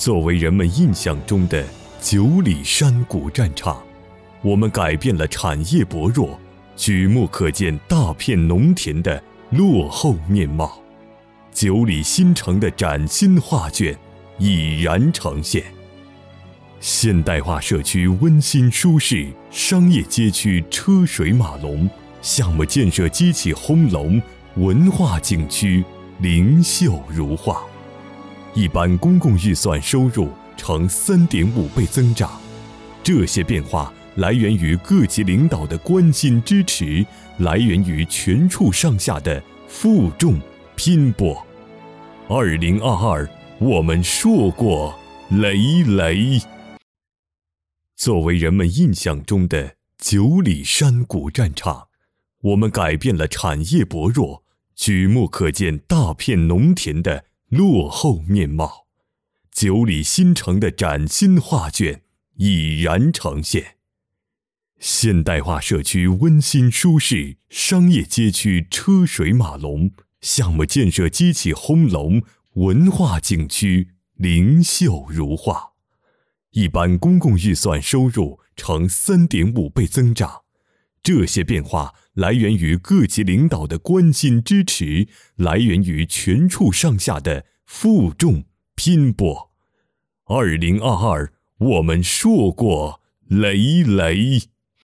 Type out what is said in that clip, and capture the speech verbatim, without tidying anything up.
作为人们印象中的九里山古战场，我们改变了产业薄弱、举目可见大片农田的落后面貌。九里新城的崭新画卷已然呈现。现代化社区温馨舒适，商业街区车水马龙，项目建设机器轰隆，文化景区灵秀如画。一般公共预算收入呈 三点五 倍增长，这些变化来源于各级领导的关心支持，来源于全处上下的负重拼搏。二零二二，我们硕果累累。作为人们印象中的九里山古战场，我们改变了产业薄弱、举目可见大片农田的落后面貌。九里新城的崭新画卷已然呈现。现代化社区温馨舒适，商业街区车水马龙，项目建设机器轰隆，文化景区灵秀如画。一般公共预算收入呈 三点五 倍增长，这些变化来源于各级领导的关心支持，来源于全处上下的负重拼搏。二零二二，我们硕果累累。